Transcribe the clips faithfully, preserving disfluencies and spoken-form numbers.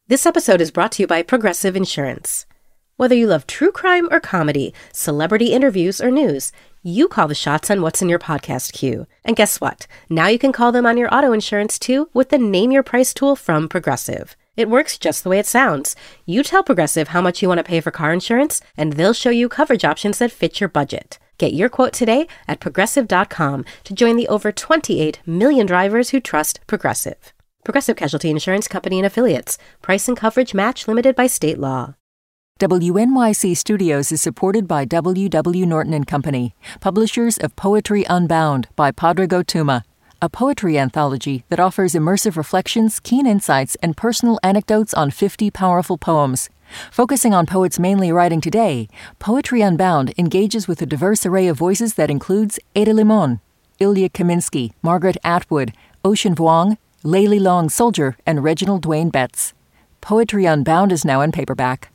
This episode is brought to you by Progressive Insurance. Whether you love true crime or comedy, celebrity interviews or news, you call the shots on what's in your podcast queue. And guess what? Now you can call them on your auto insurance too with the Name Your Price tool from Progressive. It works just the way it sounds. You tell Progressive how much you want to pay for car insurance, and they'll show you coverage options that fit your budget. Get your quote today at progressive dot com to join the over twenty-eight million drivers who trust Progressive. Progressive Casualty Insurance Company and Affiliates. Price and coverage match limited by state law. W N Y C Studios is supported by W W. Norton and Company, publishers of Poetry Unbound by Padre Gotuma, a poetry anthology that offers immersive reflections, keen insights, and personal anecdotes on fifty powerful poems. Focusing on poets mainly writing today, Poetry Unbound engages with a diverse array of voices that includes Ada Limon, Ilya Kaminsky, Margaret Atwood, Ocean Vuong, Layli Long Soldier, and Reginald Dwayne Betts. Poetry Unbound is now in paperback.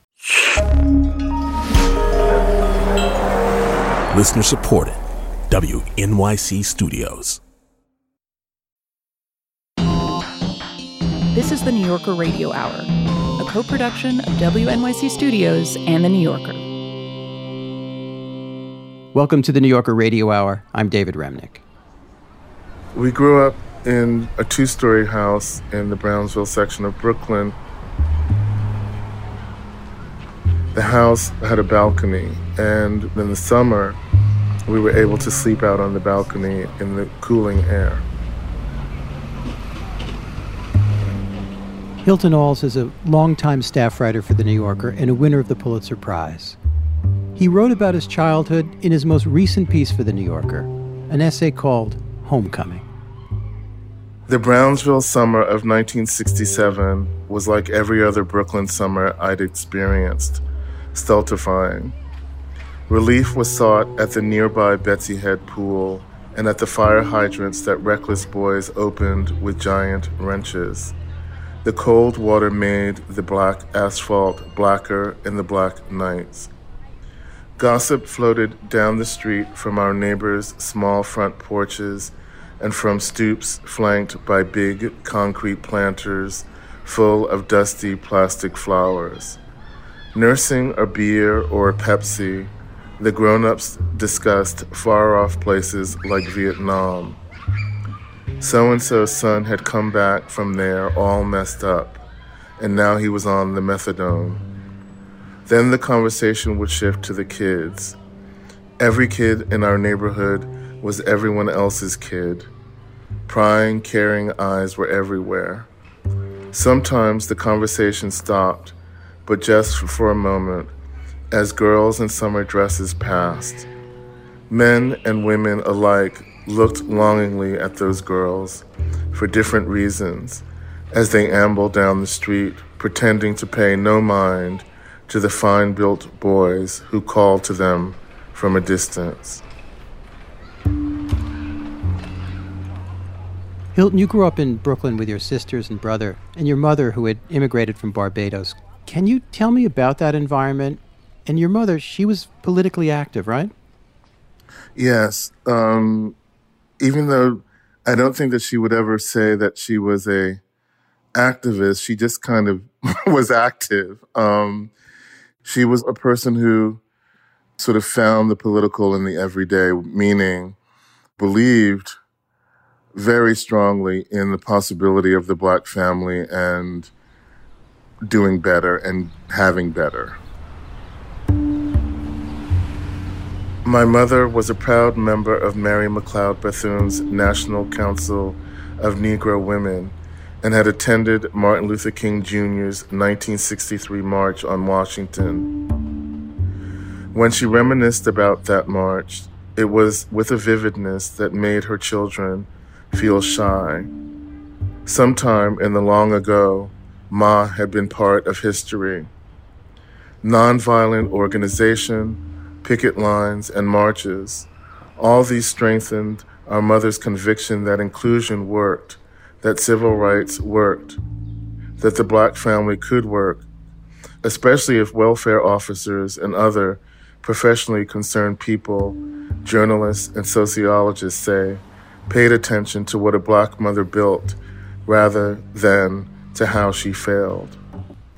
Listener supported. W N Y C Studios. This is the New Yorker Radio Hour, a co-production of W N Y C Studios and The New Yorker. Welcome to the New Yorker Radio Hour. I'm David Remnick. We grew up in a two-story house in the Brownsville section of Brooklyn. The house had a balcony, and in the summer, we were able to sleep out on the balcony in the cooling air. Hilton Als is a longtime staff writer for The New Yorker and a winner of the Pulitzer Prize. He wrote about his childhood in his most recent piece for The New Yorker, an essay called Homecoming. The Brownsville summer of nineteen sixty-seven was like every other Brooklyn summer I'd experienced, stultifying. Relief was sought at the nearby Betsy Head pool and at the fire hydrants that reckless boys opened with giant wrenches. The cold water made the black asphalt blacker in the black nights. Gossip floated down the street from our neighbors' small front porches and from stoops flanked by big concrete planters full of dusty plastic flowers. Nursing a beer or a Pepsi, the grown-ups discussed far-off places like Vietnam. So-and-so's son had come back from there all messed up, and now he was on the methadone. Then the conversation would shift to the kids. Every kid in our neighborhood was everyone else's kid. Prying, caring eyes were everywhere. Sometimes the conversation stopped, but just for a moment, as girls in summer dresses passed. Men and women alike looked longingly at those girls for different reasons as they ambled down the street, pretending to pay no mind to the fine-built boys who called to them from a distance. Hilton, you grew up in Brooklyn with your sisters and brother, and your mother, who had immigrated from Barbados. Can you tell me about that environment? And your mother, she was politically active, right? Yes. Um, even though I don't think that she would ever say that she was a activist, she just kind of was active. Um, she was a person who sort of found the political in the everyday, meaning believed very strongly in the possibility of the Black family and doing better and having better. My mother was a proud member of Mary McLeod Bethune's National Council of Negro Women and had attended Martin Luther King Junior's nineteen sixty-three March on Washington. When she reminisced about that march, it was with a vividness that made her children feel shy. Sometime in the long ago, Ma had been part of history. Nonviolent organization, picket lines, and marches, all these strengthened our mother's conviction that inclusion worked, that civil rights worked, that the Black family could work, especially if welfare officers and other professionally concerned people, journalists and sociologists say, paid attention to what a Black mother built rather than to how she failed.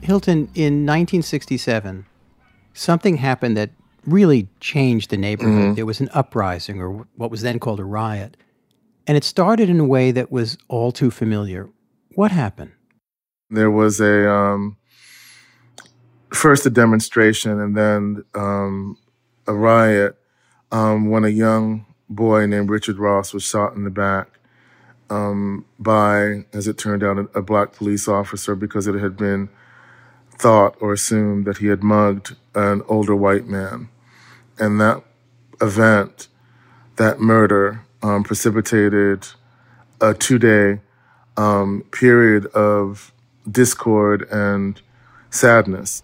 Hilton, in nineteen sixty-seven, something happened that really changed the neighborhood. Mm-hmm. There was an uprising, or what was then called a riot. And it started in a way that was all too familiar. What happened? There was a, um, first a demonstration and then um, a riot um, when a young boy named Richard Ross was shot in the back um, by, as it turned out, a, a black police officer because it had been thought or assumed that he had mugged an older white man. And that event, that murder, um, precipitated a two-day um, period of discord and sadness.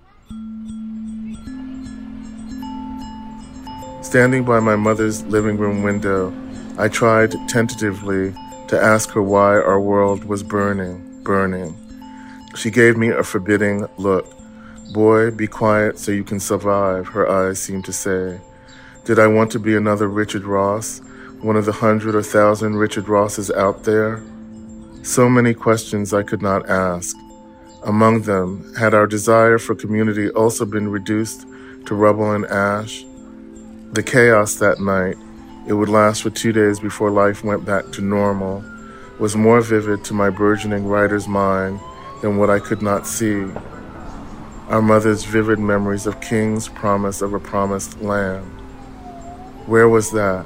Standing by my mother's living room window, I tried tentatively to ask her why our world was burning, burning. She gave me a forbidding look. "Boy, be quiet so you can survive," her eyes seemed to say. Did I want to be another Richard Ross, one of the hundred or thousand Richard Rosses out there? So many questions I could not ask. Among them, had our desire for community also been reduced to rubble and ash? The chaos that night, it would last for two days before life went back to normal, was more vivid to my burgeoning writer's mind than what I could not see. Our mother's vivid memories of King's promise of a promised land. Where was that?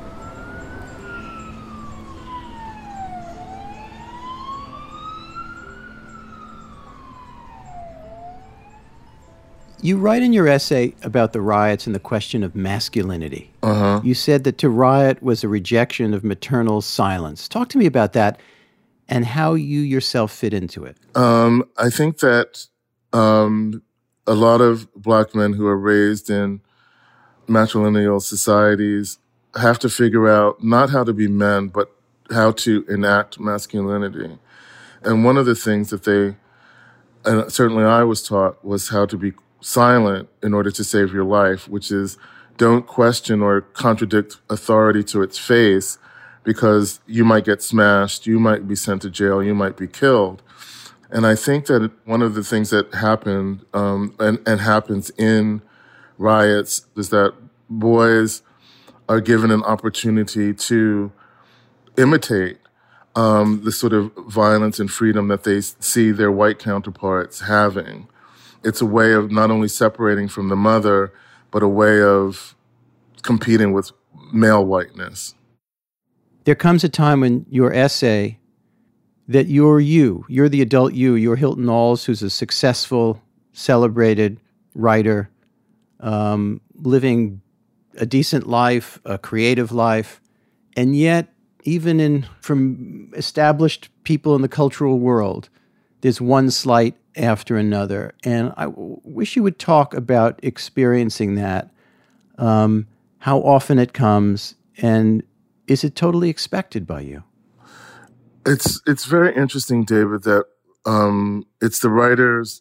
You write in your essay about the riots and the question of masculinity. Uh-huh. You said that to riot was a rejection of maternal silence. Talk to me about that and how you yourself fit into it. Um, I think that um, a lot of black men who are raised in matrilineal societies have to figure out not how to be men, but how to enact masculinity. And one of the things that they, and certainly I was taught, was how to be silent in order to save your life, which is don't question or contradict authority to its face, because you might get smashed, you might be sent to jail, you might be killed. And I think that one of the things that happened um, and, and happens in riots is that boys are given an opportunity to imitate um, the sort of violence and freedom that they see their white counterparts having. It's a way of not only separating from the mother, but a way of competing with male whiteness. There comes a time in your essay that you're you, you're the adult you, you're Hilton Als, who's a successful, celebrated writer, um, living a decent life, a creative life, and yet even in from established people in the cultural world, there's one slight after another. And I w- wish you would talk about experiencing that, um, how often it comes, and is it totally expected by you? It's it's very interesting, David, that um, it's the writer's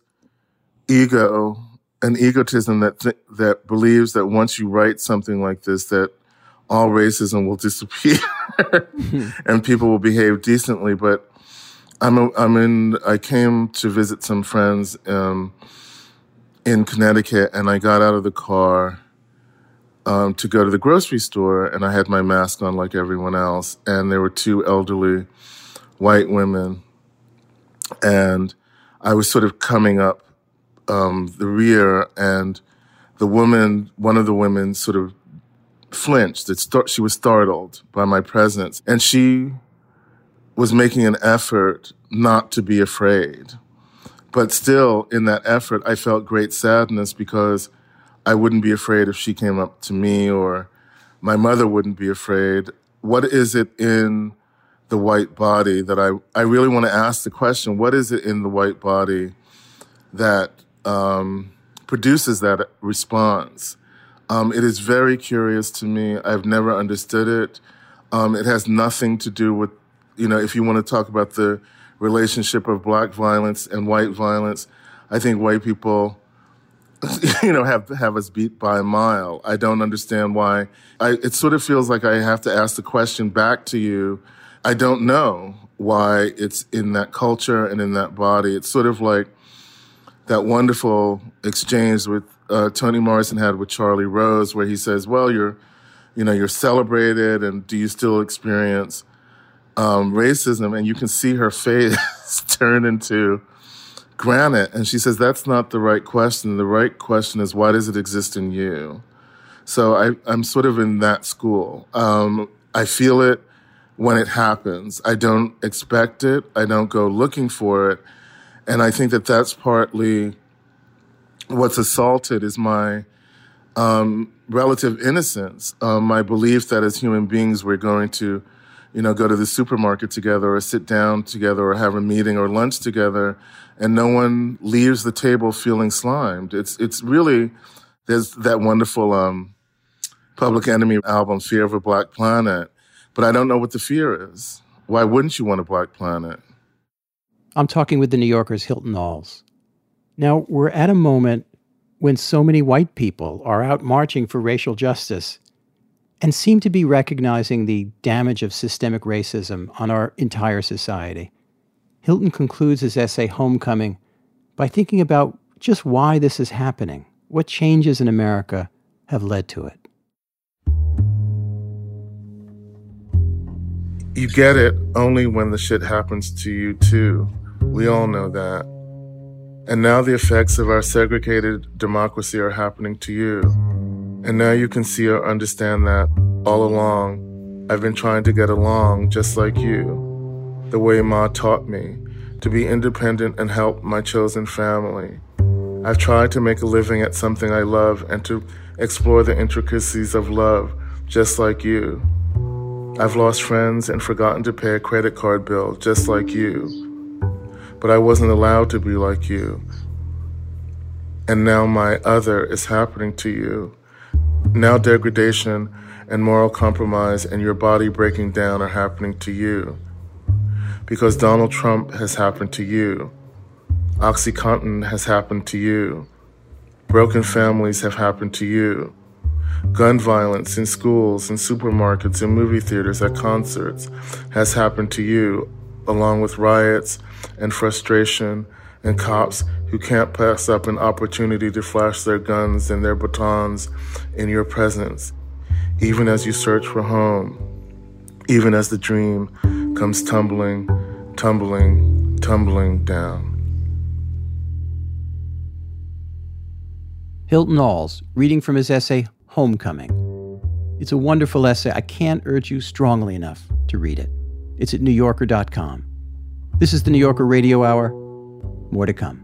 ego and egotism that th- that believes that once you write something like this, that all racism will disappear and people will behave decently. But I'm a, I'm in. I came to visit some friends um, in Connecticut, and I got out of the car um, to go to the grocery store, and I had my mask on like everyone else, and there were two elderly white women, and I was sort of coming up um, the rear, and the woman, one of the women, sort of flinched. It st- she was startled by my presence, and she was making an effort not to be afraid. But still, in that effort, I felt great sadness because I wouldn't be afraid if she came up to me, or my mother wouldn't be afraid. What is it in the white body that I, I really want to ask the question, what is it in the white body that um, produces that response? Um, it is very curious to me. I've never understood it. Um, it has nothing to do with, you know, if you want to talk about the relationship of black violence and white violence, I think white people, you know, have have us beat by a mile. I don't understand why. I, it sort of feels like I have to ask the question back to you. I don't know why it's in that culture and in that body. It's sort of like that wonderful exchange with uh, Toni Morrison had with Charlie Rose, where he says, well, you're, you know, you're celebrated, and do you still experience um, racism? And you can see her face turn into granite. And she says, that's not the right question. The right question is, why does it exist in you? So I, I'm sort of in that school. Um, I feel it when it happens. I don't expect it. I don't go looking for it. And I think that that's partly what's assaulted is my um, relative innocence, um, my belief that as human beings we're going to, you know, go to the supermarket together or sit down together or have a meeting or lunch together, and no one leaves the table feeling slimed. It's it's really, there's that wonderful um, Public Enemy album, Fear of a Black Planet, but I don't know what the fear is. Why wouldn't you want a black planet? I'm talking with the New Yorker's Hilton Als. Now, we're at a moment when so many white people are out marching for racial justice and seem to be recognizing the damage of systemic racism on our entire society. Hilton concludes his essay, Homecoming, by thinking about just why this is happening, what changes in America have led to it. You get it only when the shit happens to you, too. We all know that. And now the effects of our segregated democracy are happening to you. And now you can see or understand that all along, I've been trying to get along just like you, the way Ma taught me, to be independent and help my chosen family. I've tried to make a living at something I love and to explore the intricacies of love just like you. I've lost friends and forgotten to pay a credit card bill just like you. But I wasn't allowed to be like you. And now my other is happening to you. Now degradation and moral compromise and your body breaking down are happening to you. Because Donald Trump has happened to you. OxyContin has happened to you. Broken families have happened to you. Gun violence in schools, in supermarkets, in movie theaters, at concerts has happened to you, along with riots and frustration and cops who can't pass up an opportunity to flash their guns and their batons in your presence, even as you search for home, even as the dream comes tumbling, tumbling, tumbling down. Hilton Als, reading from his essay, Homecoming. It's a wonderful essay. I can't urge you strongly enough to read it. It's at new yorker dot com. This is the New Yorker Radio Hour. More to come.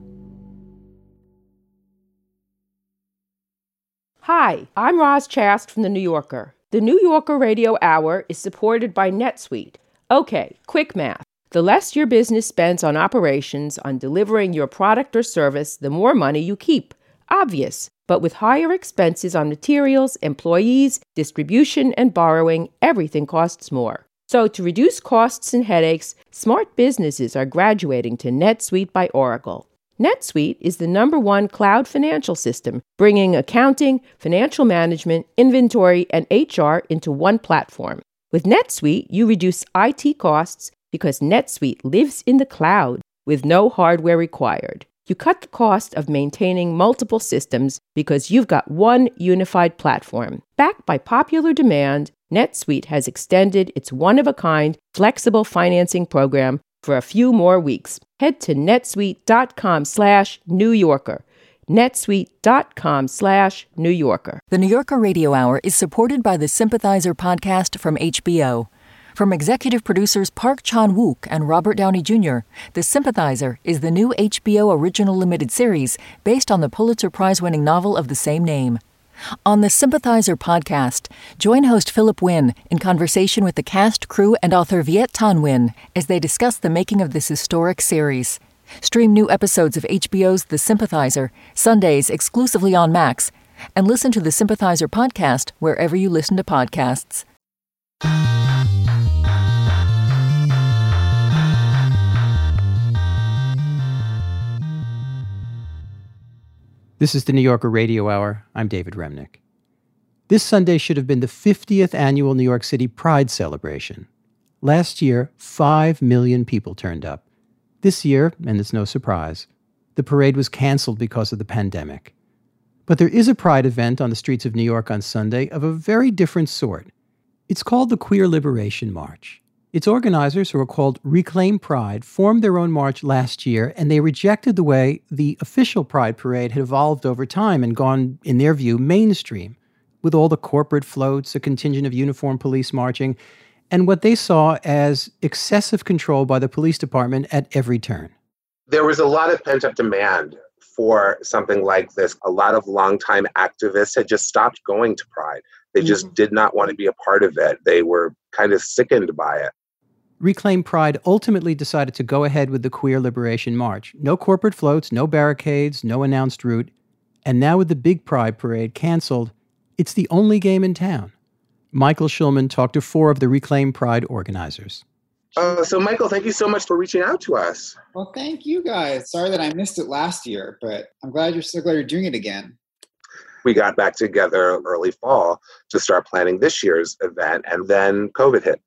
Hi, I'm Roz Chast from The New Yorker. The New Yorker Radio Hour is supported by NetSuite. Okay, quick math. The less your business spends on operations, on delivering your product or service, the more money you keep. Obvious. But with higher expenses on materials, employees, distribution, and borrowing, everything costs more. So to reduce costs and headaches, smart businesses are graduating to NetSuite by Oracle. NetSuite is the number one cloud financial system, bringing accounting, financial management, inventory, and H R into one platform. With NetSuite, you reduce I T costs because NetSuite lives in the cloud with no hardware required. You cut the cost of maintaining multiple systems because you've got one unified platform. Backed by popular demand, NetSuite has extended its one-of-a-kind flexible financing program for a few more weeks. Head to netsuite.com slash New Yorker. netsuite.com slash New Yorker. The New Yorker Radio Hour is supported by the Sympathizer podcast from H B O. From executive producers Park Chan-wook and Robert Downey Junior, The Sympathizer is the new H B O original limited series based on the Pulitzer Prize-winning novel of the same name. On the Sympathizer podcast, join host Philip Wynn in conversation with the cast, crew, and author Viet Thanh Nguyen as they discuss the making of this historic series. Stream new episodes of H B O's The Sympathizer, Sundays exclusively on Max, and listen to the Sympathizer podcast wherever you listen to podcasts. This is the New Yorker Radio Hour. I'm David Remnick. This Sunday should have been the fiftieth annual New York City Pride celebration. Last year, five million people turned up. This year, and it's no surprise, the parade was canceled because of the pandemic. But there is a Pride event on the streets of New York on Sunday of a very different sort. It's called the Queer Liberation March. Its organizers, who are called Reclaim Pride, formed their own march last year, and they rejected the way the official Pride parade had evolved over time and gone, in their view, mainstream, with all the corporate floats, a contingent of uniformed police marching, and what they saw as excessive control by the police department at every turn. There was a lot of pent-up demand for something like this. A lot of longtime activists had just stopped going to Pride. They just mm-hmm. did not want to be a part of it. They were kind of sickened by it. Reclaim Pride ultimately decided to go ahead with the Queer Liberation March. No corporate floats, no barricades, no announced route. And now with the big Pride parade canceled, it's the only game in town. Michael Schulman talked to four of the Reclaim Pride organizers. Uh, so, Michael, thank you so much for reaching out to us. Well, thank you guys. Sorry that I missed it last year, but I'm glad you're so glad you're doing it again. We got back together early fall to start planning this year's event, and then COVID hit.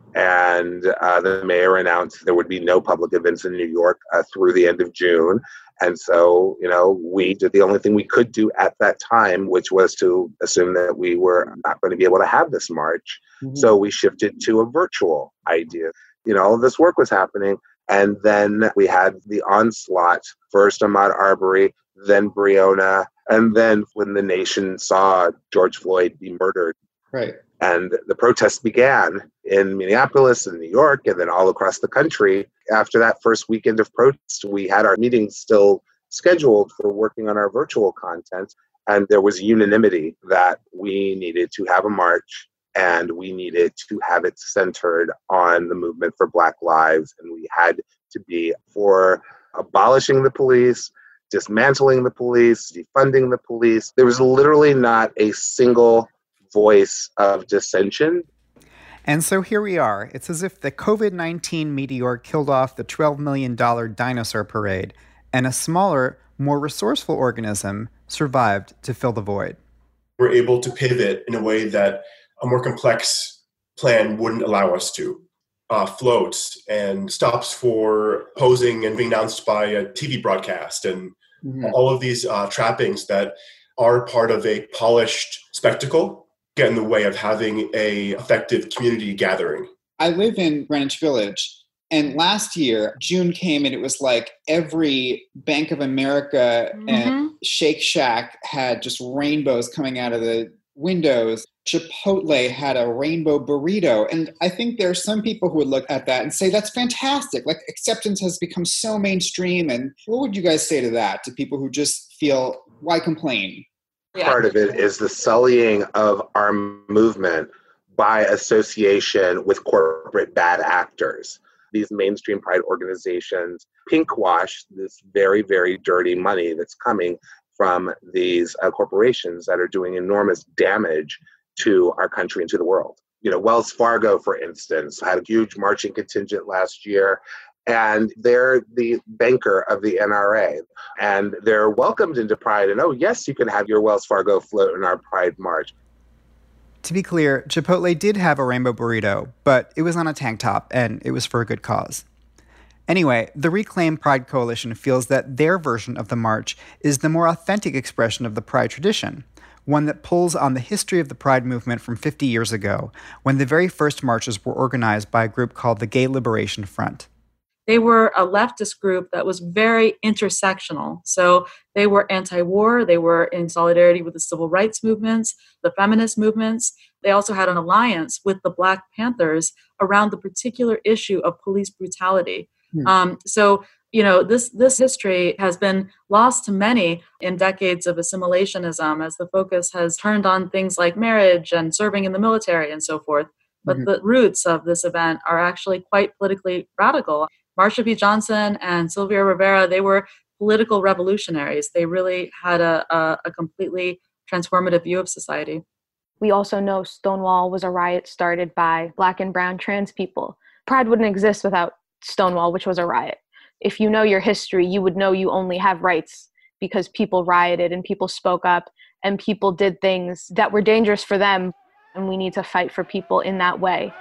And uh, the mayor announced there would be no public events in New York uh, through the end of June. And so, you know, we did the only thing we could do at that time, which was to assume that we were not going to be able to have this march. Mm-hmm. So we shifted to a virtual idea. You know, all of this work was happening. And then we had the onslaught, first Ahmaud Arbery, then Breonna. And then when the nation saw George Floyd be murdered, right, and the protests began in Minneapolis and New York and then all across the country. After that first weekend of protests, we had our meetings still scheduled for working on our virtual content. And there was unanimity that we needed to have a march and we needed to have it centered on the movement for Black lives. And we had to be for abolishing the police, dismantling the police, defunding the police. There was literally not a single voice of dissension. And so here we are. It's as if the COVID nineteen meteor killed off the twelve million dollars dinosaur parade, and a smaller, more resourceful organism survived to fill the void. We're able to pivot in a way that a more complex plan wouldn't allow us to. Uh, floats and stops for posing and being announced by a T V broadcast and mm-hmm. all of these uh, trappings that are part of a polished spectacle get in the way of having a effective community gathering. I live in Greenwich Village, and last year, June came and it was like every Bank of America mm-hmm. and Shake Shack had just rainbows coming out of the windows. Chipotle had a rainbow burrito. And I think there are some people who would look at that and say, that's fantastic. Like, acceptance has become so mainstream. And what would you guys say to that, to people who just feel, why complain? Yeah. Part of it is the sullying of our movement by association with corporate bad actors. These mainstream Pride organizations pinkwash this very, very dirty money that's coming from these uh, corporations that are doing enormous damage to our country and to the world. You know, Wells Fargo, for instance, had a huge marching contingent last year. And they're the banker of the N R A. And they're welcomed into Pride. And, oh, yes, you can have your Wells Fargo float in our Pride March. To be clear, Chipotle did have a rainbow burrito, but it was on a tank top, and it was for a good cause. Anyway, the Reclaim Pride Coalition feels that their version of the march is the more authentic expression of the Pride tradition, one that pulls on the history of the Pride movement from fifty years ago, when the very first marches were organized by a group called the Gay Liberation Front. They were a leftist group that was very intersectional. So they were anti-war. They were in solidarity with the civil rights movements, the feminist movements. They also had an alliance with the Black Panthers around the particular issue of police brutality. Hmm. Um, so, you know, this, this history has been lost to many in decades of assimilationism as the focus has turned on things like marriage and serving in the military and so forth. But mm-hmm. the roots of this event are actually quite politically radical. Marsha P. Johnson and Sylvia Rivera, they were political revolutionaries. They really had a, a, a completely transformative view of society. We also know Stonewall was a riot started by Black and brown trans people. Pride wouldn't exist without Stonewall, which was a riot. If you know your history, you would know you only have rights because people rioted and people spoke up and people did things that were dangerous for them. And we need to fight for people in that way.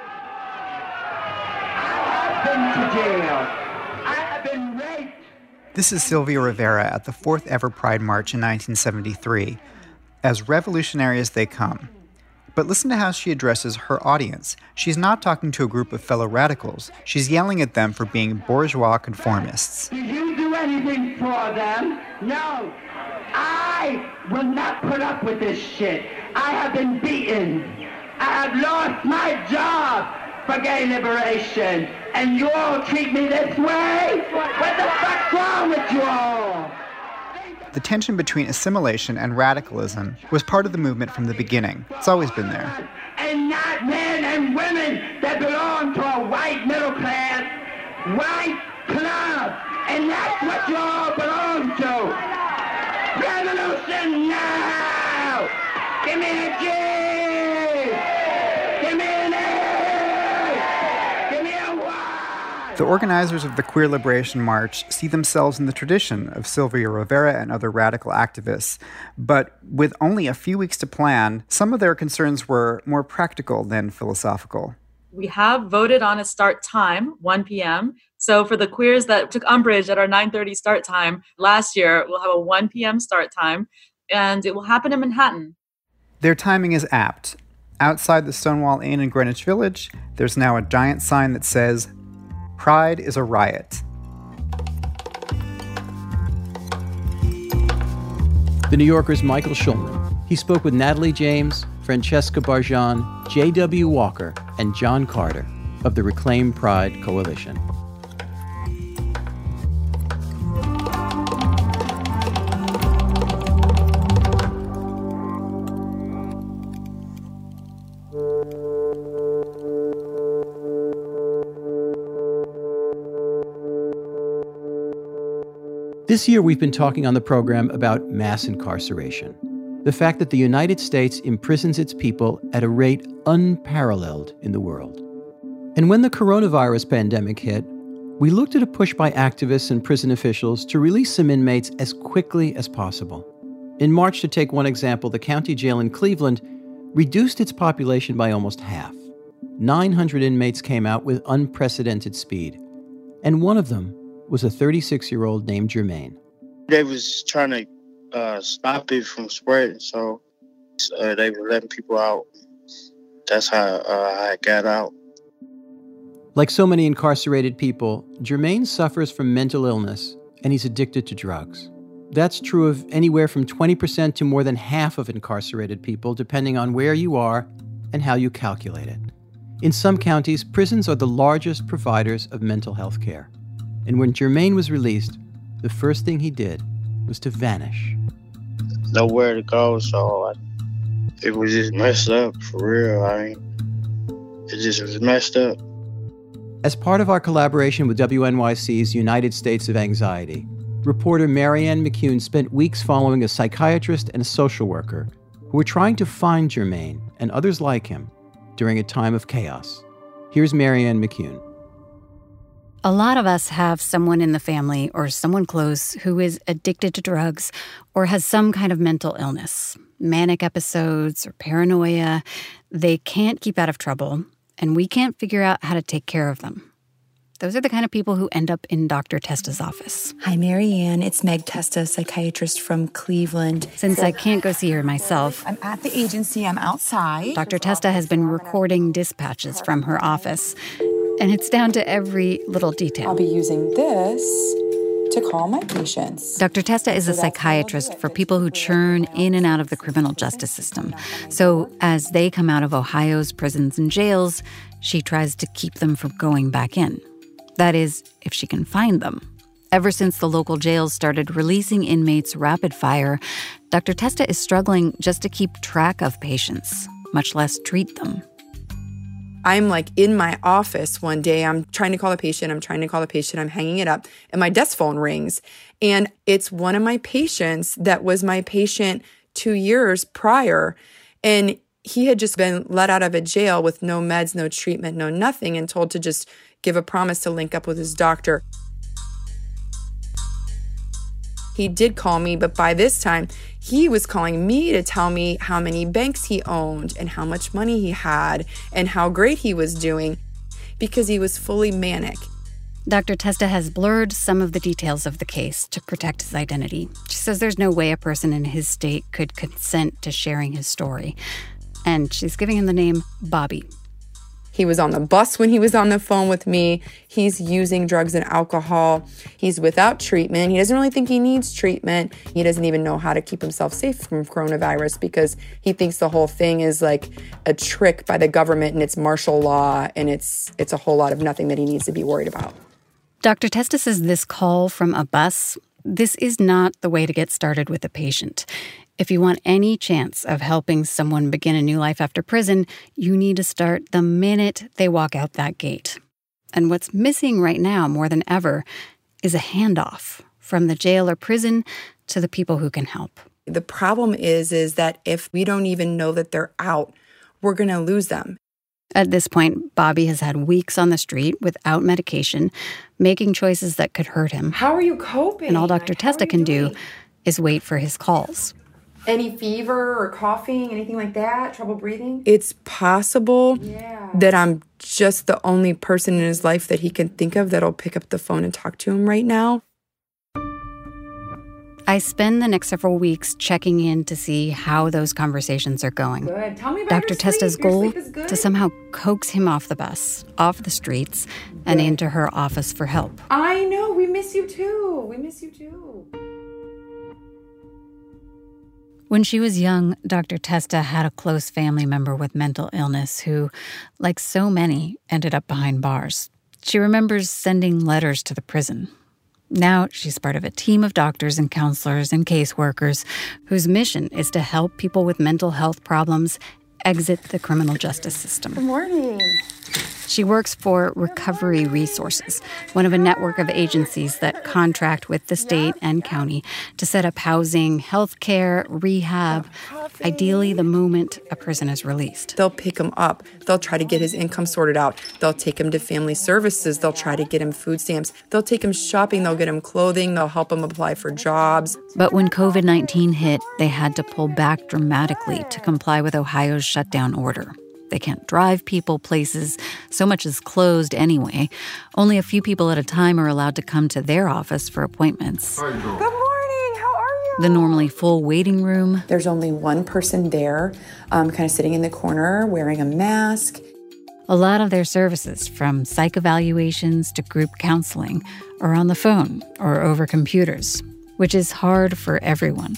I've been to jail. I have been raped This is Sylvia Rivera at the fourth ever Pride March in nineteen seventy-three, as revolutionary as they come. But listen to how she addresses her audience. She's not talking to a group of fellow radicals. She's yelling at them for being bourgeois conformists. Did you do anything for them? No. I will not put up with this shit. I have been beaten. I have lost my job for gay liberation. And you all treat me this way? What the fuck's wrong with you all? The tension between assimilation and radicalism was part of the movement from the beginning. It's always been there. And not men and women that belong to a white middle class, white club. And that's what you all belong to. Revolution now! Give me a G! Give me an A! Give me a Y! The organizers of the Queer Liberation March see themselves in the tradition of Sylvia Rivera and other radical activists. But with only a few weeks to plan, some of their concerns were more practical than philosophical. We have voted on a start time, one p.m. So for the queers that took umbrage at our nine thirty start time last year, we'll have a one p.m. start time, and it will happen in Manhattan. Their timing is apt. Outside the Stonewall Inn in Greenwich Village, there's now a giant sign that says, "Pride is a riot." The New Yorker's Michael Schulman. He spoke with Natalie James, Francesca Barjan, J W. Walker, and John Carter of the Reclaim Pride Coalition. This year, we've been talking on the program about mass incarceration. The fact that the United States imprisons its people at a rate unparalleled in the world. And when the coronavirus pandemic hit, we looked at a push by activists and prison officials to release some inmates as quickly as possible. In March, to take one example, the county jail in Cleveland reduced its population by almost half. nine hundred inmates came out with unprecedented speed. And one of them was a thirty-six-year-old named Jermaine. They was trying to uh, stop it from spreading, so uh, they were letting people out. That's how uh, I got out. Like so many incarcerated people, Jermaine suffers from mental illness, and he's addicted to drugs. That's true of anywhere from twenty percent to more than half of incarcerated people, depending on where you are and how you calculate it. In some counties, prisons are the largest providers of mental health care. And when Jermaine was released, the first thing he did was to vanish. Nowhere to go, so I, it was just messed up, for real. I mean, it just was messed up. As part of our collaboration with W N Y C's United States of Anxiety, reporter Marianne McCune spent weeks following a psychiatrist and a social worker who were trying to find Jermaine and others like him during a time of chaos. Here's Marianne McCune. A lot of us have someone in the family or someone close who is addicted to drugs or has some kind of mental illness, manic episodes or paranoia. They can't keep out of trouble, and we can't figure out how to take care of them. Those are the kind of people who end up in Doctor Testa's office. Hi, Marianne. It's Meg Testa, psychiatrist from Cleveland. Since I can't go see her myself, I'm at the agency. I'm outside. Doctor Testa has been recording dispatches from her office. And it's down to every little detail. I'll be using this to call my patients. Doctor Testa is a psychiatrist for people who churn in and out of the criminal justice system. So as they come out of Ohio's prisons and jails, she tries to keep them from going back in. That is, if she can find them. Ever since the local jails started releasing inmates rapid fire, Doctor Testa is struggling just to keep track of patients, much less treat them. I'm like in my office one day, I'm trying to call a patient, I'm trying to call a patient, I'm hanging it up, and my desk phone rings. And it's one of my patients that was my patient two years prior. And he had just been let out of a jail with no meds, no treatment, no nothing, and told to just give a promise to link up with his doctor. He did call me, but by this time, he was calling me to tell me how many banks he owned and how much money he had and how great he was doing because he was fully manic. Doctor Testa has blurred some of the details of the case to protect his identity. She says there's no way a person in his state could consent to sharing his story. And she's giving him the name Bobby. He was on the bus when he was on the phone with me. He's using drugs and alcohol. He's without treatment. He doesn't really think he needs treatment. He doesn't even know how to keep himself safe from coronavirus because he thinks the whole thing is like a trick by the government and it's martial law and it's it's a whole lot of nothing that he needs to be worried about. Doctor Testa says this call from a bus, this is not the way to get started with a patient. If you want any chance of helping someone begin a new life after prison, you need to start the minute they walk out that gate. And what's missing right now more than ever is a handoff from the jail or prison to the people who can help. The problem is, is that if we don't even know that they're out, we're going to lose them. At this point, Bobby has had weeks on the street without medication, making choices that could hurt him. How are you coping? And all Doctor Like, Testa can do is wait for his calls. Any fever or coughing, anything like that? Trouble breathing? It's possible yeah. that I'm just the only person in his life that he can think of that'll pick up the phone and talk to him right now. I spend the next several weeks checking in to see how those conversations are going. Good. Tell me about Doctor your Testa's sleep. Your goal sleep is good? to somehow coax him off the bus, off the streets, good. And into her office for help. I know. We miss you too. We miss you too. When she was young, Doctor Testa had a close family member with mental illness who, like so many, ended up behind bars. She remembers sending letters to the prison. Now she's part of a team of doctors and counselors and caseworkers whose mission is to help people with mental health problems exit the criminal justice system. Good morning. She works for Recovery Resources, one of a network of agencies that contract with the state and county to set up housing, health care, rehab, ideally the moment a person is released. They'll pick him up. They'll try to get his income sorted out. They'll take him to family services. They'll try to get him food stamps. They'll take him shopping. They'll get him clothing. They'll help him apply for jobs. But when covid nineteen hit, they had to pull back dramatically to comply with Ohio's shutdown order. They can't drive people places. So much is closed anyway. Only a few people at a time are allowed to come to their office for appointments. Good morning. How are you? The normally full waiting room. There's only one person there, um, kind of sitting in the corner, wearing a mask. A lot of their services, from psych evaluations to group counseling, are on the phone or over computers, which is hard for everyone.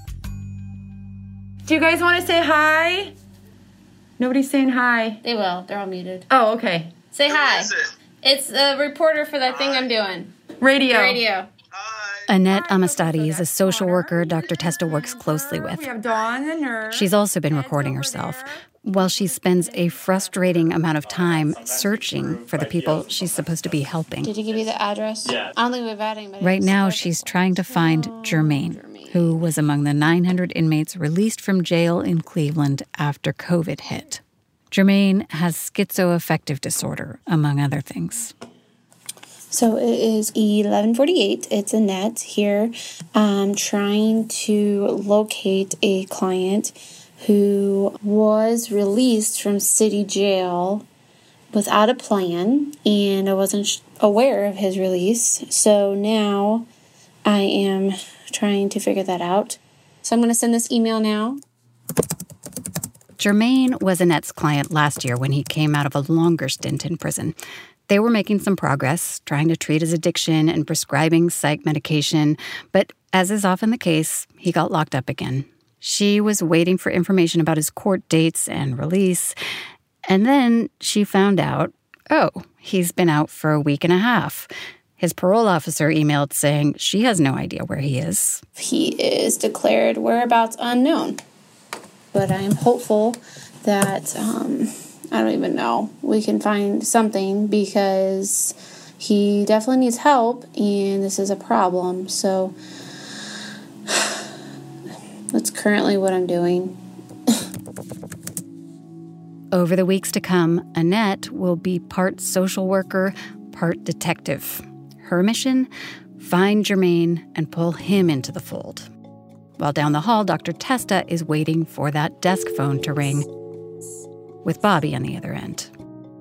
Do you guys want to say hi? Nobody's saying hi. They will. They're all muted. Oh, okay. Say hi. It? It's a reporter for that thing I'm doing. Radio. Radio. Annette Amistadi is a social worker Doctor Testa works closely with. We have Dawn the nurse. She's also been recording herself while she spends a frustrating amount of time searching for the people she's supposed to be helping. Did he give you the address? Yeah. I don't think we've had anybody. Right now, she's trying to find Jermaine, who was among the nine hundred inmates released from jail in Cleveland after COVID hit. Jermaine has schizoaffective disorder, among other things. So it is eleven forty-eight. It's Annette here. I'm trying to locate a client who was released from city jail without a plan, and I wasn't aware of his release. So now I am trying to figure that out. So I'm going to send this email now. Jermaine was Annette's client last year when he came out of a longer stint in prison. They were making some progress, trying to treat his addiction and prescribing psych medication, but as is often the case, he got locked up again. She was waiting for information about his court dates and release, and then she found out, oh, he's been out for a week and a half. His parole officer emailed saying she has no idea where he is. He is declared whereabouts unknown, but I am hopeful that, um, I don't even know, we can find something because he definitely needs help and this is a problem. So that's currently what I'm doing. Over the weeks to come, Annette will be part social worker, part detective. Her mission? Find Jermaine and pull him into the fold. While down the hall, Doctor Testa is waiting for that desk phone to ring, with Bobby on the other end.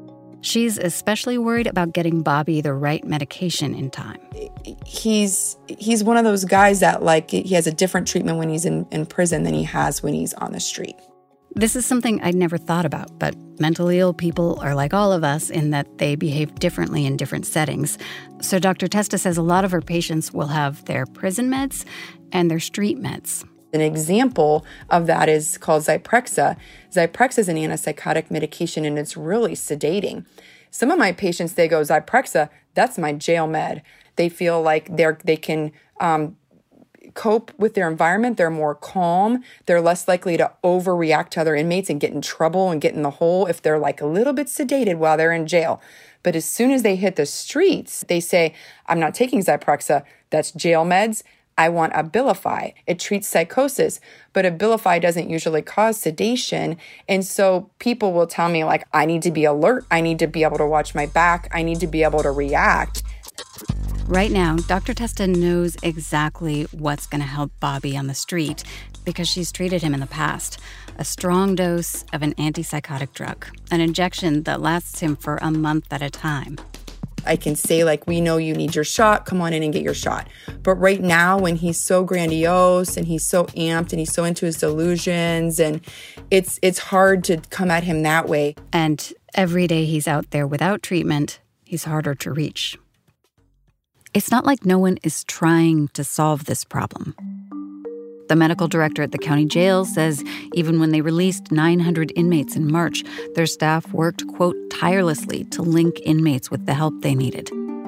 She's especially worried about getting Bobby the right medication in time. He's he's one of those guys that, like, he has a different treatment when he's in, in prison than he has when he's on the street. This is something I'd never thought about, but mentally ill people are like all of us in that they behave differently in different settings. So Doctor Testa says a lot of her patients will have their prison meds and their street meds. An example of that is called Zyprexa. Zyprexa is an antipsychotic medication, and it's really sedating. Some of my patients, they go, Zyprexa, that's my jail med. They feel like they're they can um, cope with their environment. They're more calm. They're less likely to overreact to other inmates and get in trouble and get in the hole if they're like a little bit sedated while they're in jail. But as soon as they hit the streets, they say, I'm not taking Zyprexa. That's jail meds. I want Abilify. It treats psychosis, but Abilify doesn't usually cause sedation. And so people will tell me, like, I need to be alert. I need to be able to watch my back. I need to be able to react. Right now, Doctor Testa knows exactly what's going to help Bobby on the street because she's treated him in the past. A strong dose of an antipsychotic drug, an injection that lasts him for a month at a time. I can say, like, we know you need your shot. Come on in and get your shot. But right now, when he's so grandiose and he's so amped and he's so into his delusions, and it's it's hard to come at him that way. And every day he's out there without treatment, he's harder to reach. It's not like no one is trying to solve this problem. The medical director at the county jail says even when they released nine hundred inmates in March, their staff worked, quote, tirelessly to link inmates with the help they needed.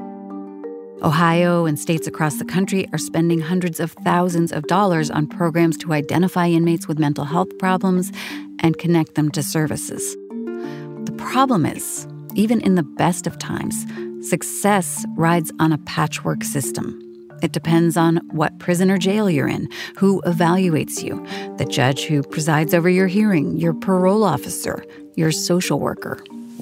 Ohio and states across the country are spending hundreds of thousands of dollars on programs to identify inmates with mental health problems and connect them to services. The problem is, even in the best of times, success rides on a patchwork system. It depends on what prison or jail you're in, who evaluates you, the judge who presides over your hearing, your parole officer, your social worker.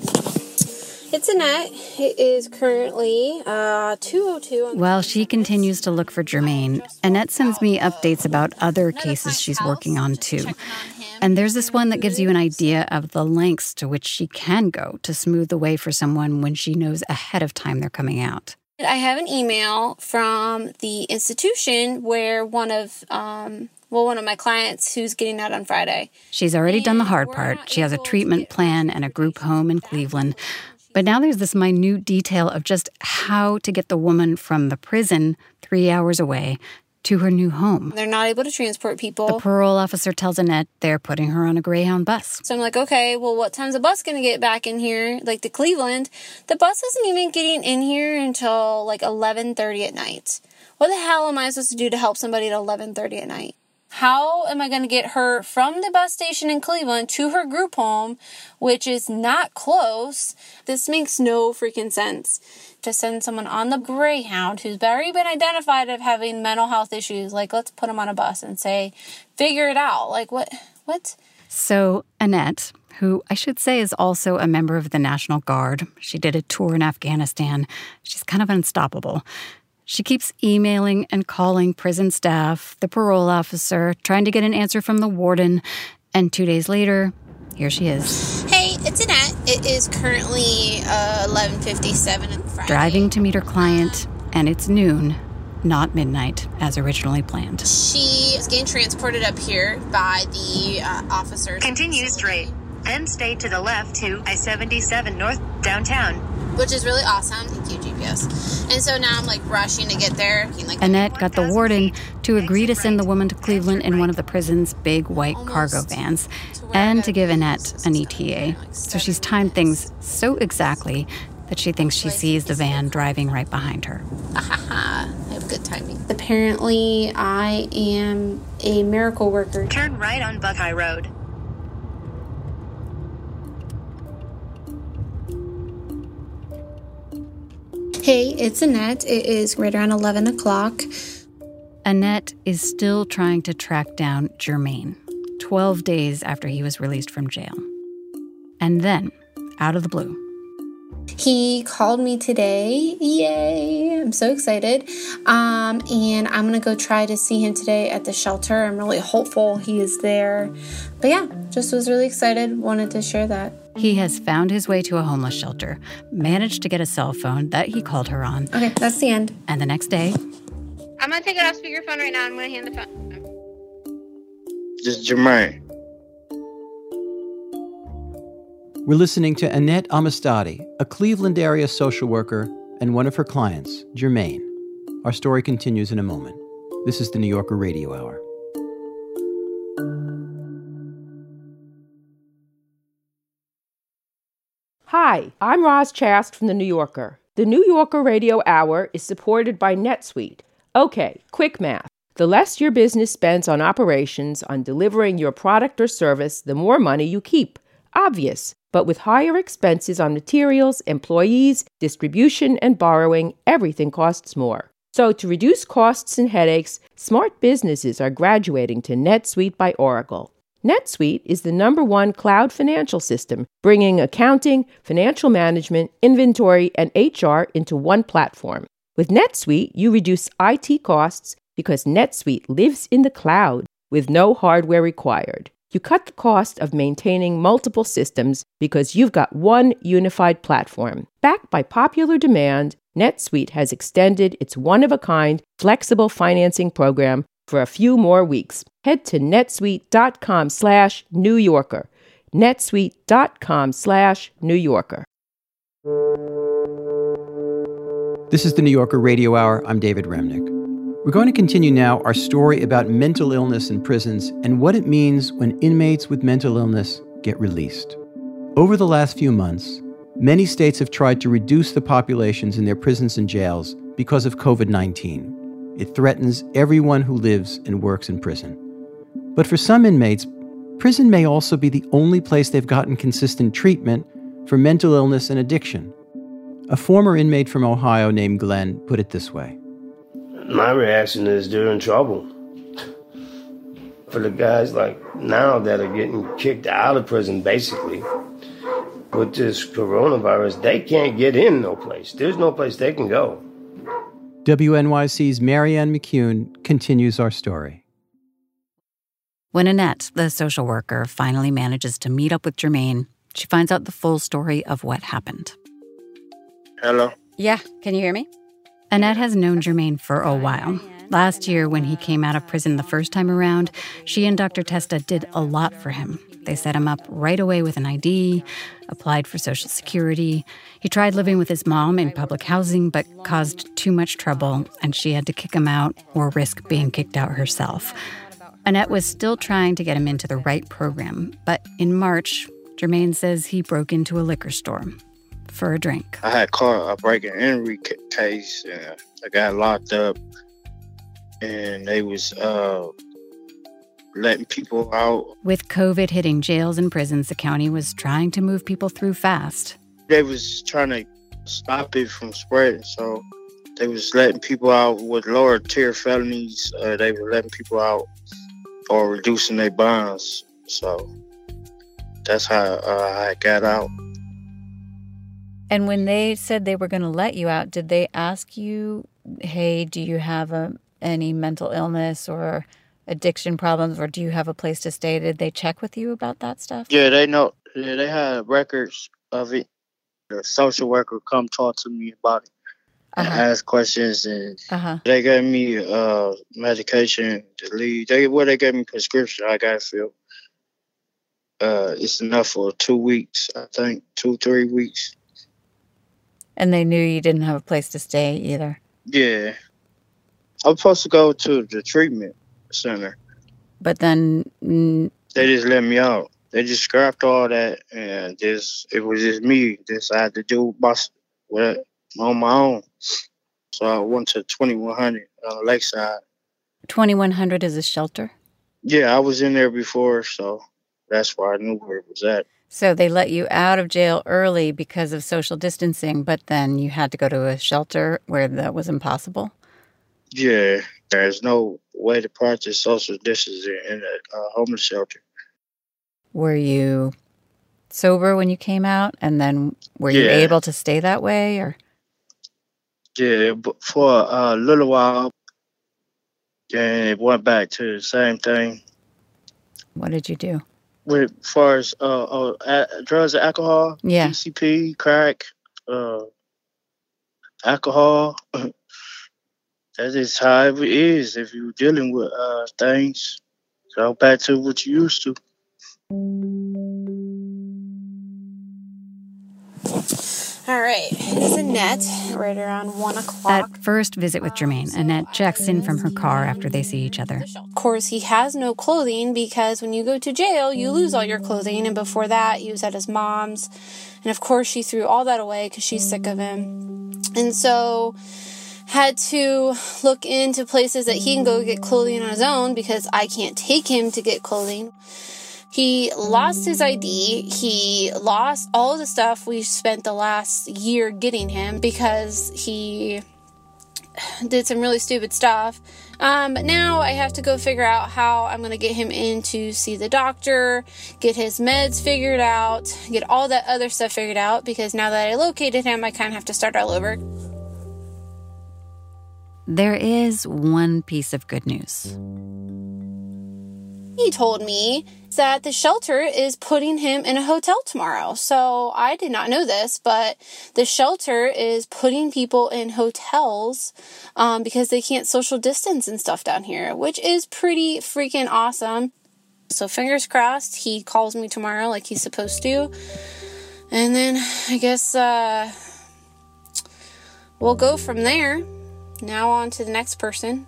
It's Annette. It is currently uh, two oh two. While she continues to look for Jermaine, Annette sends me updates about other cases she's working on, too. And there's this one that gives you an idea of the lengths to which she can go to smooth the way for someone when she knows ahead of time they're coming out. I have an email from the institution where one of, um, well, one of my clients who's getting out on Friday. She's already done the hard part. She has a treatment plan and a group home in Cleveland. But now there's this minute detail of just how to get the woman from the prison three hours away to her new home. They're not able to transport people. The parole officer tells Annette they're putting her on a Greyhound bus. So I'm like, okay, well, what time's the bus going to get back in here, like to Cleveland? The bus isn't even getting in here until like eleven thirty at night. What the hell am I supposed to do to help somebody at eleven thirty at night? How am I going to get her from the bus station in Cleveland to her group home, which is not close? This makes no freaking sense. To send someone on the Greyhound who's already been identified of having mental health issues, like, let's put them on a bus and say, figure it out. Like, what? What? So Annette, who I should say is also a member of the National Guard, she did a tour in Afghanistan. She's kind of unstoppable. She keeps emailing and calling prison staff, the parole officer, trying to get an answer from the warden. And two days later, here she is. Hey, it's Annette. It is currently uh, eleven fifty-seven on Friday. Driving to meet her client, and it's noon, not midnight, as originally planned. She is getting transported up here by the uh, officers. Continue straight, then stay to the left to I seventy-seven North downtown. Which is really awesome. Thank you, G P S. And so now I'm like rushing to get there. Like, Annette got the warden to agree to send the woman to Cleveland in one of the prison's big white cargo vans and to give Annette an E T A. So she's timed things so exactly that she thinks she sees the van driving right behind her. I have good timing. Apparently, I am a miracle worker. Turn right on Buckeye Road. Hey, it's Annette. It is right around eleven o'clock. Annette is still trying to track down Jermaine, twelve days after he was released from jail. And then, out of the blue, He called me today. Yay! I'm so excited. Um, and I'm going to go try to see him today at the shelter. I'm really hopeful he is there. But yeah, just was really excited. Wanted to share that. He has found his way to a homeless shelter, managed to get a cell phone that he called her on. Okay, that's the end. And the next day... I'm going to take it off speakerphone right now. I'm going to hand the phone. This is Jermaine. We're listening to Annette Amistadi, a Cleveland area social worker, and one of her clients, Jermaine. Our story continues in a moment. This is the New Yorker Radio Hour. Hi, I'm Roz Chast from The New Yorker. The New Yorker Radio Hour is supported by NetSuite. Okay, quick math. The less your business spends on operations, on delivering your product or service, the more money you keep. Obvious. But with higher expenses on materials, employees, distribution, and borrowing, everything costs more. So to reduce costs and headaches, smart businesses are graduating to NetSuite by Oracle. NetSuite is the number one cloud financial system, bringing accounting, financial management, inventory, and H R into one platform. With NetSuite, you reduce I T costs because NetSuite lives in the cloud with no hardware required. You cut the cost of maintaining multiple systems because you've got one unified platform. Backed by popular demand, NetSuite has extended its one-of-a-kind flexible financing program for a few more weeks. Head to netsuite.com slash New Yorker. netsuite.com slash New Yorker. This is the New Yorker Radio Hour. I'm David Remnick. We're going to continue now our story about mental illness in prisons and what it means when inmates with mental illness get released. Over the last few months, many states have tried to reduce the populations in their prisons and jails because of covid nineteen. It threatens everyone who lives and works in prison. But for some inmates, prison may also be the only place they've gotten consistent treatment for mental illness and addiction. A former inmate from Ohio named Glenn put it this way. My reaction is they're in trouble. For the guys like now that are getting kicked out of prison, basically, with this coronavirus, they can't get in no place. There's no place they can go. W N Y C's Marianne McCune continues our story. When Annette, the social worker, finally manages to meet up with Jermaine, she finds out the full story of what happened. Hello? Yeah, can you hear me? Annette has known Jermaine for a while. Last year, when he came out of prison the first time around, she and Doctor Testa did a lot for him. They set him up right away with an I D, applied for Social Security. He tried living with his mom in public housing, but caused too much trouble, and she had to kick him out or risk being kicked out herself. Annette was still trying to get him into the right program, but in March, Jermaine says he broke into a liquor store for a drink. I had caught a break and entry case, and I got locked up, and they was uh, letting people out. With COVID hitting jails and prisons, the county was trying to move people through fast. They was trying to stop it from spreading, so they was letting people out with lower tier felonies. Uh, they were letting people out or reducing their bonds, so that's how uh, I got out. And when they said they were going to let you out, did they ask you, hey, do you have a, any mental illness or addiction problems, or do you have a place to stay? Did they check with you about that stuff? Yeah, they know. Yeah, they had records of it. The social worker come talk to me about it and uh-huh. ask questions, and uh-huh. they gave me uh, medication to leave. They well, they gave me prescription. I got filled. Uh, it's enough for two weeks, I think, two, three weeks. And they knew you didn't have a place to stay either? Yeah. I was supposed to go to the treatment center. But then... Mm, they just let me out. They just scrapped all that, and just it was just me. Just I had to do my, well, on my own. So I went to twenty-one hundred on Lakeside. twenty-one hundred is a shelter? Yeah, I was in there before, so that's why I knew where it was at. So they let you out of jail early because of social distancing, but then you had to go to a shelter where that was impossible? Yeah, there's no way to practice social distancing in a uh, homeless shelter. Were you sober when you came out? And then were you Yeah. able to stay that way? Or Yeah, but for a little while, then it went back to the same thing. what did you do? With as far as uh, uh, a- drugs and alcohol, Yeah. P C P, crack, uh, alcohol. That is how it is if you're dealing with uh, things. Go back to what you used to. All right, it's Annette, right around one o'clock. At first visit with Jermaine, Annette checks in from her car after they see each other. Of course, he has no clothing because when you go to jail, you lose all your clothing. And before that, he was at his mom's. And of course, she threw all that away because she's sick of him. And so had to look into places that he can go get clothing on his own because I can't take him to get clothing. He lost his I D. He lost all of the stuff we spent the last year getting him because he did some really stupid stuff. Um, but now I have to go figure out how I'm going to get him in to see the doctor, get his meds figured out, get all that other stuff figured out, because now that I located him, I kind of have to start all over. There is one piece of good news. He told me that the shelter is putting him in a hotel tomorrow. So I did not know this, but the shelter is putting people in hotels um, because they can't social distance and stuff down here, which is pretty freaking awesome. So fingers crossed he calls me tomorrow like he's supposed to. And then I guess uh, we'll go from there. Now on to the next person.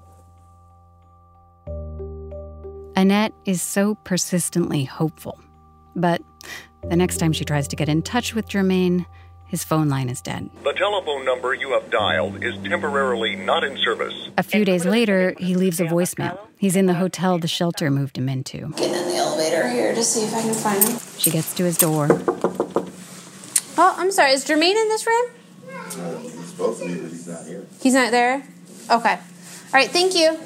Annette is so persistently hopeful. But the next time she tries to get in touch with Jermaine, his phone line is dead. The telephone number you have dialed is temporarily not in service. A few days later, he leaves a voicemail. He's in the hotel the shelter moved him into. Getting in the elevator here to see if I can find him. She gets to his door. Oh, I'm sorry. Is Jermaine in this room? Uh, he's supposed to be, but he's not here. He's not there? Okay. All right, thank you.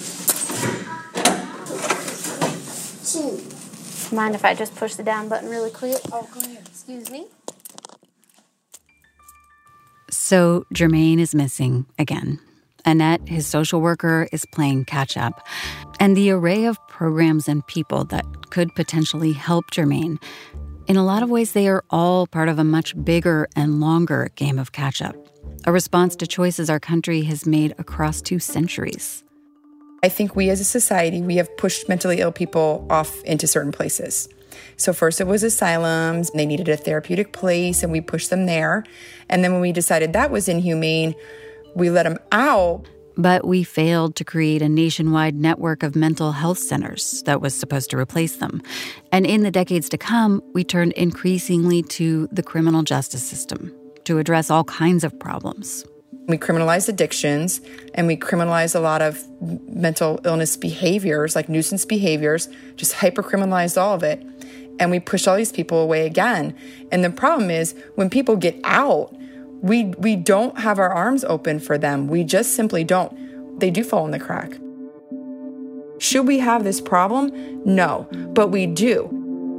Mind if I just push the down button really quick? Oh, go ahead. Excuse me. So Jermaine is missing again. Annette, his social worker, is playing catch up. And the array of programs and people that could potentially help Jermaine, in a lot of ways, they are all part of a much bigger and longer game of catch up, a response to choices our country has made across two centuries. I think we as a society, we have pushed mentally ill people off into certain places. So first it was asylums, and they needed a therapeutic place, and we pushed them there. And then when we decided that was inhumane, we let them out. But we failed to create a nationwide network of mental health centers that was supposed to replace them. And in the decades to come, we turned increasingly to the criminal justice system to address all kinds of problems. We criminalized addictions, and we criminalized a lot of mental illness behaviors, like nuisance behaviors, just hyper-criminalized all of it. And we pushed all these people away again. And the problem is, when people get out, we we don't have our arms open for them. We just simply don't. They do fall in the crack. Should we have this problem? No, but we do.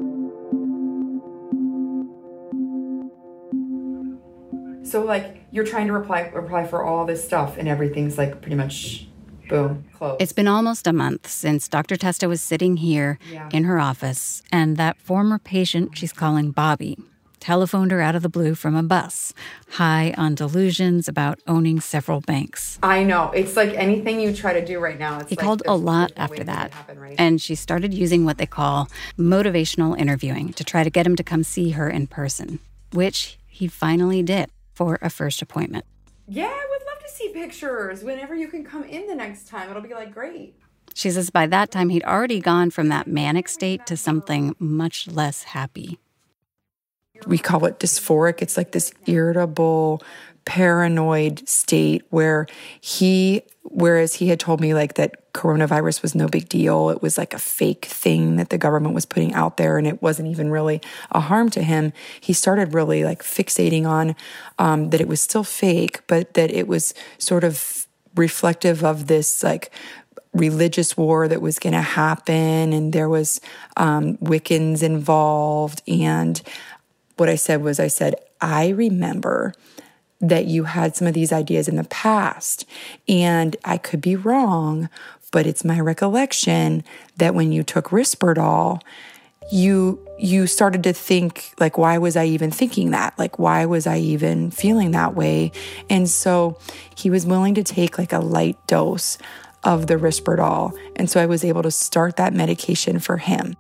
So, like, you're trying to reply reply for all this stuff, and everything's, like, pretty much, boom, closed. It's been almost a month since Doctor Testa was sitting here Yeah. in her office, and that former patient she's calling Bobby telephoned her out of the blue from a bus, high on delusions about owning several banks. I know. It's like anything you try to do right now. It's He like called a there's- lot there's no way after to make that, it happen, right? and she started using what they call motivational interviewing to try to get him to come see her in person, which he finally did for a first appointment. Yeah, I would love to see pictures. Whenever you can come in the next time, it'll be like great. She says by that time he'd already gone from that manic state to something much less happy. We call it dysphoric. It's like this irritable, paranoid state where he, whereas he had told me like that coronavirus was no big deal. It was like a fake thing that the government was putting out there, and it wasn't even really a harm to him. He started really like fixating on um, that it was still fake, but that it was sort of reflective of this like religious war that was going to happen, and there was um, Wiccans involved. And what I said was, I said, I remember that you had some of these ideas in the past, and I could be wrong, but it's my recollection that when you took Risperdal, you you started to think, like, why was I even thinking that? Like, why was I even feeling that way? And so he was willing to take like a light dose of the Risperdal. And so I was able to start that medication for him.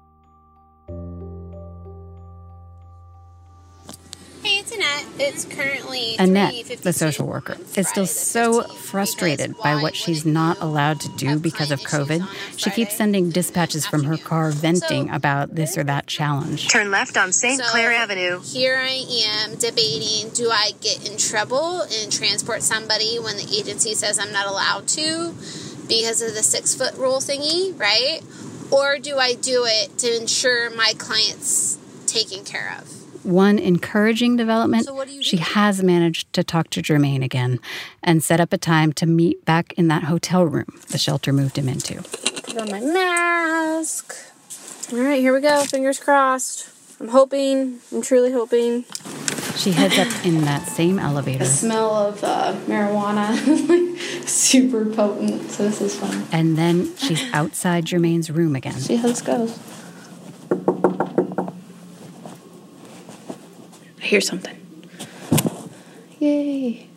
Hey, it's Annette. It's currently Annette, the social worker, is still so frustrated by what she's not allowed to do because of COVID. She keeps sending dispatches from her car venting about this or that challenge. Turn left on Saint Clair Avenue. Here I am debating, do I get in trouble and transport somebody when the agency says I'm not allowed to because of the six-foot rule thingy, right? Or do I do it to ensure my client's taken care of? One encouraging development, So what do you she do? has managed to talk to Jermaine again and set up a time to meet back in that hotel room the shelter moved him into. Put on my mask. All right, here we go. Fingers crossed. I'm hoping. I'm truly hoping. She heads up in that same elevator. The smell of uh, marijuana is like super potent, so this is fun. And then she's outside Jermaine's room again. See how this goes. I hear something. Yay.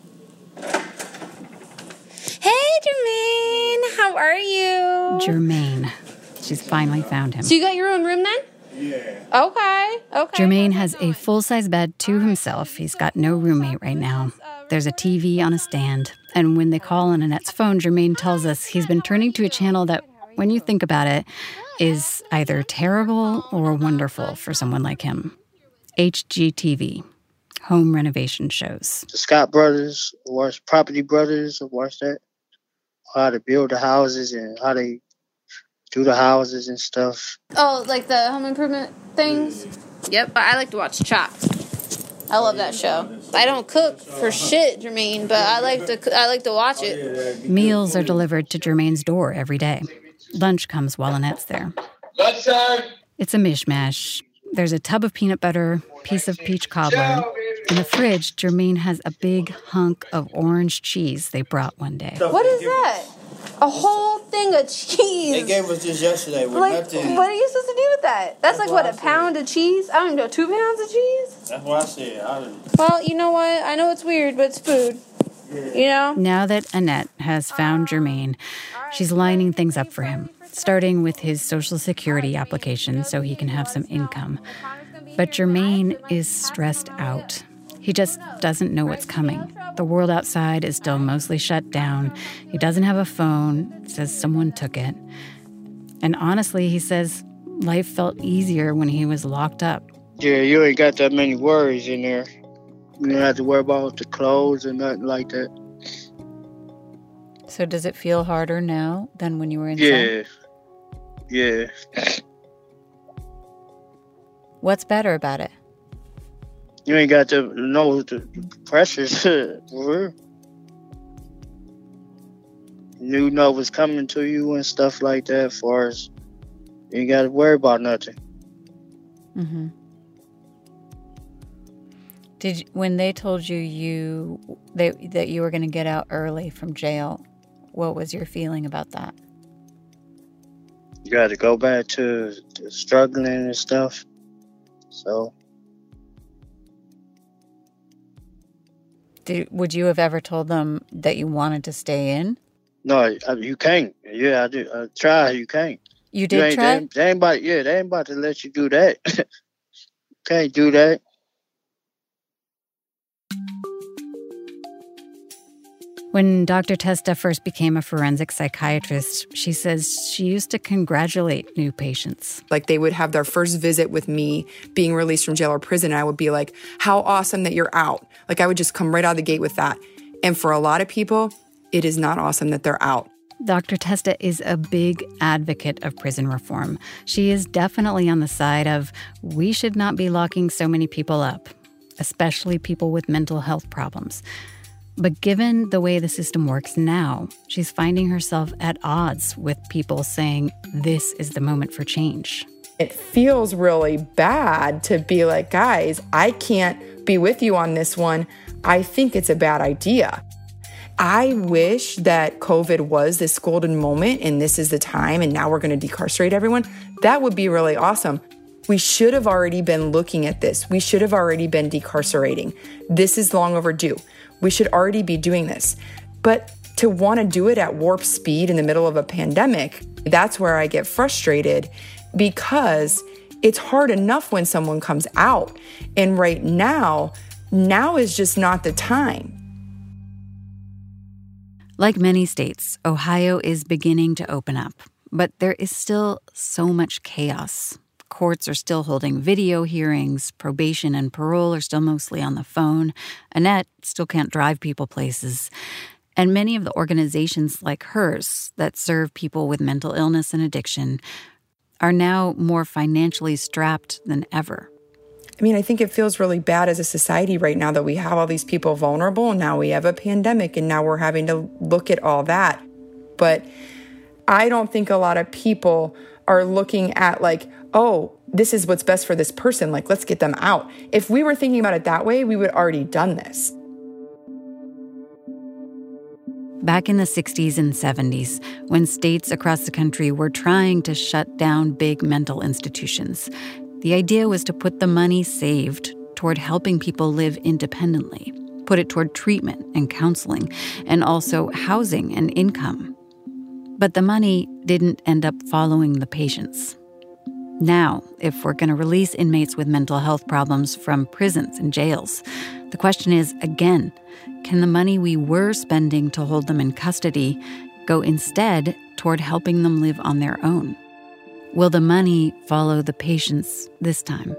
Hey, Jermaine. How are you? Jermaine. She's finally found him. So you got your own room then? Yeah. Okay. Okay. Jermaine has a full-size bed to himself. He's got no roommate right now. There's a T V on a stand. And when they call on Annette's phone, Jermaine tells us he's been turning to a channel that, when you think about it, is either terrible or wonderful for someone like him. H G T V, home renovation shows. The Scott Brothers, watch Property Brothers, watch that. How to build the houses and how they do the houses and stuff. Oh, like the home improvement things? Yep, I like to watch Chopped. I love that show. I don't cook for shit, Jermaine, but I like to I like to watch it. Meals are delivered to Jermaine's door every day. Lunch comes while Annette's there. Lunch time. It's a mishmash. There's a tub of peanut butter, piece of peach cobbler. In the fridge, Jermaine has a big hunk of orange cheese they brought one day. What is that? A whole thing of cheese. They gave us this yesterday with Like, nothing. what are you supposed to do with that? That's, That's like, what what, I a said. pound of cheese? I don't even know, two pounds of cheese? That's what I said. I Well, you know what? I know it's weird, but it's food. You know? Now that Annette has found Jermaine, she's lining things up for him, starting with his Social Security application so he can have some income. But Jermaine is stressed out. He just doesn't know what's coming. The world outside is still mostly shut down. He doesn't have a phone, says someone took it. And honestly, he says life felt easier when he was locked up. Yeah, you ain't got that many worries in there. You don't have to worry about the clothes or nothing like that. So does it feel harder now than when you were inside? Yeah. Yeah. What's better about it? You ain't got to know the pressures. For real. You know what's coming to you and stuff like that. As far as you ain't got to worry about nothing. Mm-hmm. Did you, when they told you you they, that you were going to get out early from jail, what was your feeling about that? You got to go back to, to struggling and stuff. So. Did, would you have ever told them that you wanted to stay in? No, you can't. Yeah, I do. I try. You can't. You did you ain't, try? They ain't, they ain't about, yeah, they ain't about to let you do that. Can't do that. When Doctor Testa first became a forensic psychiatrist, she says she used to congratulate new patients. Like they would have their first visit with me being released from jail or prison, and I would be like, how awesome that you're out. Like I would just come right out of the gate with that. And for a lot of people, it is not awesome that they're out. Doctor Testa is a big advocate of prison reform. She is definitely on the side of we should not be locking so many people up, especially people with mental health problems. But given the way the system works now, she's finding herself at odds with people saying this is the moment for change. It feels really bad to be like, guys, I can't be with you on this one. I think it's a bad idea. I wish that COVID was this golden moment and this is the time and now we're going to decarcerate everyone. That would be really awesome. We should have already been looking at this. We should have already been decarcerating. This is long overdue. We should already be doing this. But to want to do it at warp speed in the middle of a pandemic, that's where I get frustrated because it's hard enough when someone comes out. And right now, now is just not the time. Like many states, Ohio is beginning to open up, but there is still so much chaos. Courts are still holding video hearings, probation and parole are still mostly on the phone, Annette still can't drive people places, and many of the organizations like hers that serve people with mental illness and addiction are now more financially strapped than ever. I mean, I think it feels really bad as a society right now that we have all these people vulnerable, and now we have a pandemic, and now we're having to look at all that. But I don't think a lot of people are looking at like, oh, this is what's best for this person. Like, let's get them out. If we were thinking about it that way, we would have already done this. Back in the sixties and seventies, when states across the country were trying to shut down big mental institutions, the idea was to put the money saved toward helping people live independently, put it toward treatment and counseling, and also housing and income. But the money didn't end up following the patients. Now, if we're going to release inmates with mental health problems from prisons and jails, the question is, again, can the money we were spending to hold them in custody go instead toward helping them live on their own? Will the money follow the patients this time?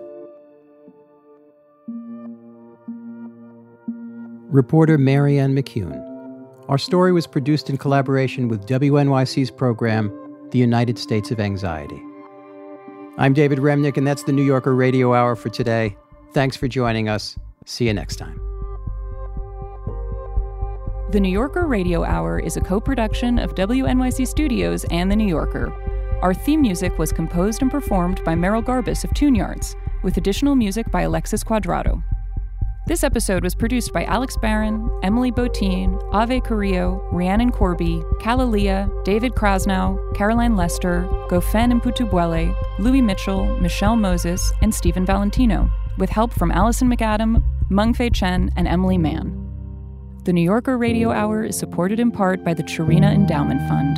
Reporter Marianne McCune. Our story was produced in collaboration with W N Y C's program, The United States of Anxiety. I'm David Remnick, and that's the New Yorker Radio Hour for today. Thanks for joining us. See you next time. The New Yorker Radio Hour is a co-production of W N Y C Studios and The New Yorker. Our theme music was composed and performed by Merrill Garbus of Tune Yards, with additional music by Alexis Quadrado. This episode was produced by Alex Barron, Emily Botine, Ave Carrillo, Rhiannon Corby, Kalalia, David Krasnow, Caroline Lester, Gofen Mputubuele, Louis Mitchell, Michelle Moses, and Stephen Valentino, with help from Allison McAdam, Mengfei Chen, and Emily Mann. The New Yorker Radio Hour is supported in part by the Chirina Endowment Fund.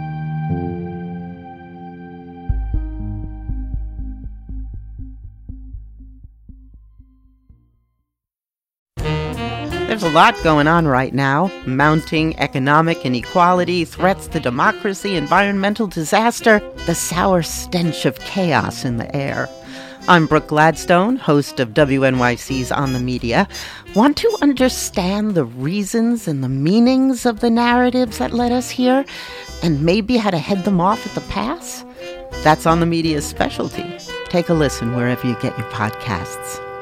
There's a lot going on right now. Mounting economic inequality, threats to democracy, environmental disaster, the sour stench of chaos in the air. I'm Brooke Gladstone, host of W N Y C's On the Media. Want to understand the reasons and the meanings of the narratives that led us here, and maybe how to head them off at the pass? That's On the Media's specialty. Take a listen wherever you get your podcasts.